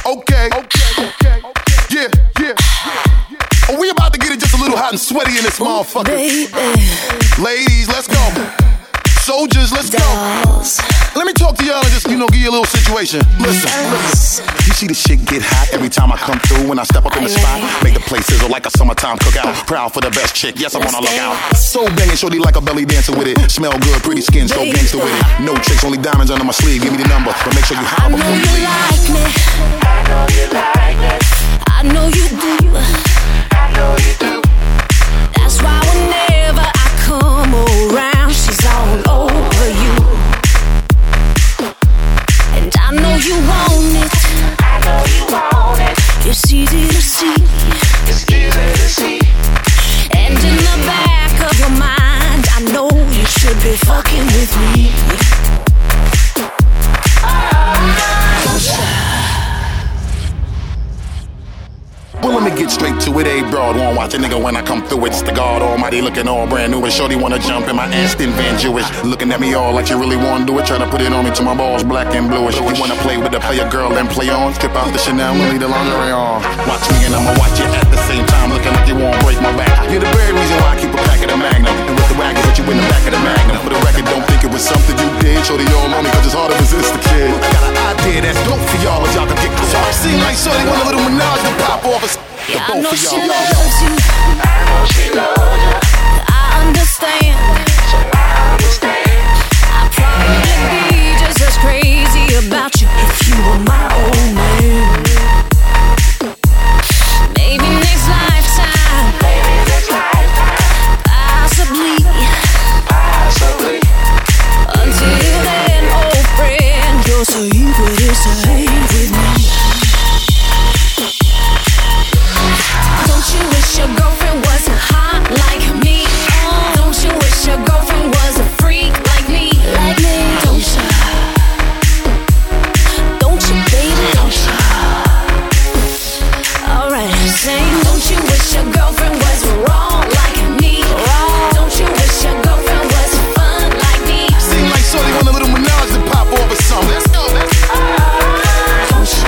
Okay. Yeah. Oh, we about to get it just a little hot and sweaty in this motherfucker. Baby. Ladies, let's go. Soldiers, let's go. Let me talk to y'all and just, give you a little situation. Listen. You see the shit get hot every time I come through. When I step up in the spot, make the place sizzle like a summertime cookout. Proud for the best chick, yes, I wanna look out. So banging, shorty like a belly dancer with it. Smell good, pretty skin, so gangster with it. No tricks, only diamonds under my sleeve. Give me the number, but make sure you holler before you leave. Like me. I know you like me. I know you do. I know you do. That's why whenever I come around, she's all over you. And I know you want it. I know you want it. It's easy to see. It's easy to see. And in the back of your mind, I know you should be fucking with me. Well, let me get straight to it. A broad won't watch a nigga when I come through it. It's the God Almighty looking all brand new. And shorty wanna jump in my Aston Van Jewish. Looking at me all like you really wanna do it. Trying to put it on me till my balls black and bluish. You wanna play with the player girl and play on. Strip out the Chanel and leave the lingerie on. Watch me and I'ma watch you at the same time. Looking like you won't break my back. You're the very reason why I keep a pack of the Magnum. And with the wagon, put you in the back of the Magnum. For the record, don't think it was something you did. Shorty all on me cause it's hard to resist the kid. I got an idea that's dope for y'all as y'all can get close. So I seem like shorty want a little menage to pop off. Yeah, I know she loves you. I know she loves you. I understand. So I understand. I'd probably be just as crazy about you if you were my old man. Maybe next lifetime. Maybe next lifetime. Possibly. Possibly. Until then, old friend, you're so evil to say with me. Don't you wish your girlfriend was hot like me? Don't you wish your girlfriend was a freak like me? Like me? Don't you? Don't you, baby? Don't you? Alright, sing. Don't you wish your girlfriend was wrong like me? Don't you wish your girlfriend was fun like me? Seem like shorty want a little menage to pop off or something. Let's go. Don't you?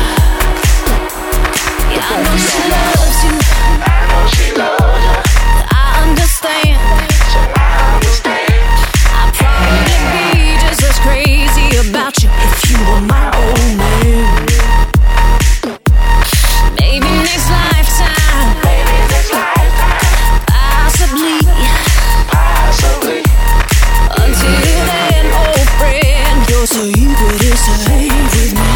Yeah, I know she loves you. I know she loves you. I understand. So I understand. I'd probably be just as crazy about you if you were my old man. Maybe next lifetime. Maybe next lifetime. Possibly. Possibly. Until then, old friend, you're so eager to stay with me.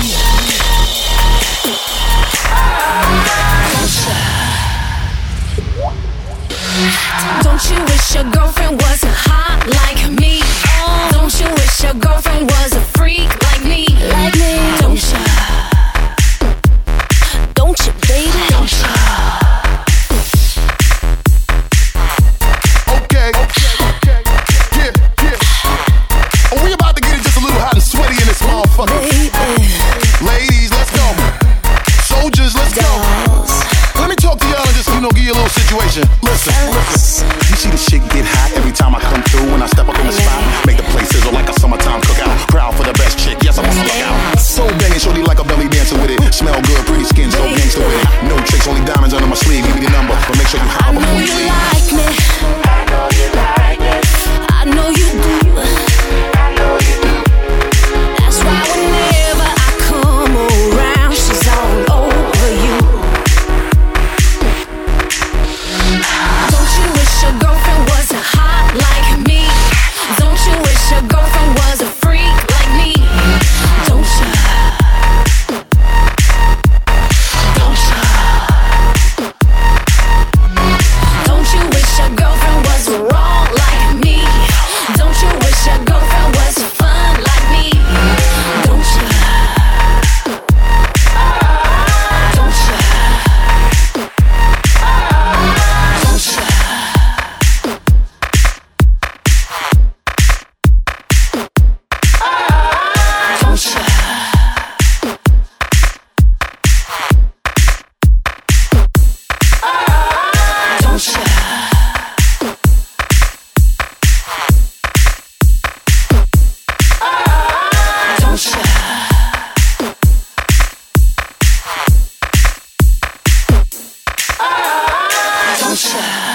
Don't you wish your girlfriend was hot like me? Don't you wish your girlfriend was a freak like me? Like me? Don't you? Don't you, baby? Don't you? Okay. Yeah. Oh, we about to get it just a little hot and sweaty in this motherfucker. Ladies, let's go. Soldiers, let's go. Let me talk to y'all and just, give you a little situation. Listen. You see the shit get hot every time I come through. When I step up in the spot, make the place sizzle like a summertime cookout. Proud for the best chick, yes, I wanna look out. So banging, shorty like a belly dancer with it. Smell good, pretty skin, so gangster with it. No tricks, only diamonds under my sleeve. Give me the number, but make sure you holler before you leave. Like me. I know you like me. I know you do. I know you do. That's why whenever I come around, she's all over you. Don't you wish your girlfriend was a hot culture.